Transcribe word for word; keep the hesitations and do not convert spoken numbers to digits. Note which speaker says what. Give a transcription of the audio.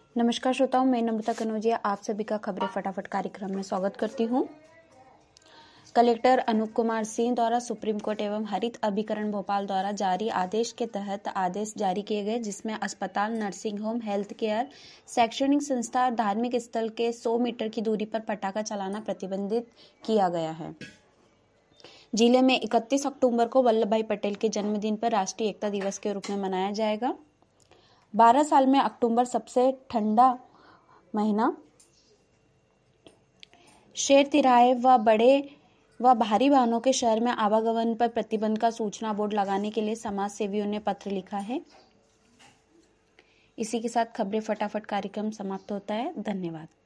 Speaker 1: नमस्कार श्रोताओं, मैं नम्रता कनौजिया आप सभी का खबरें फटाफट कार्यक्रम में स्वागत करती हूं। कलेक्टर अनूप कुमार सिंह द्वारा सुप्रीम कोर्ट एवं हरित अभिकरण भोपाल द्वारा जारी आदेश के तहत आदेश जारी किए गए, जिसमें अस्पताल, नर्सिंग होम, हेल्थ केयर, शैक्षणिक संस्था और धार्मिक स्थल के सौ मीटर की दूरी पर पटाखा चलाना प्रतिबंधित किया गया है। जिले में इकतीस अक्टूबर को वल्लभ भाई पटेल के जन्मदिन पर राष्ट्रीय एकता दिवस के रूप में मनाया जाएगा। बारह साल में अक्टूबर सबसे ठंडा महीना। शेर तिराहे व बड़े व भारी वाहनों के शहर में आवागमन पर प्रतिबंध का सूचना बोर्ड लगाने के लिए समाज सेवियों ने पत्र लिखा है। इसी के साथ खबरें फटाफट कार्यक्रम समाप्त होता है। धन्यवाद।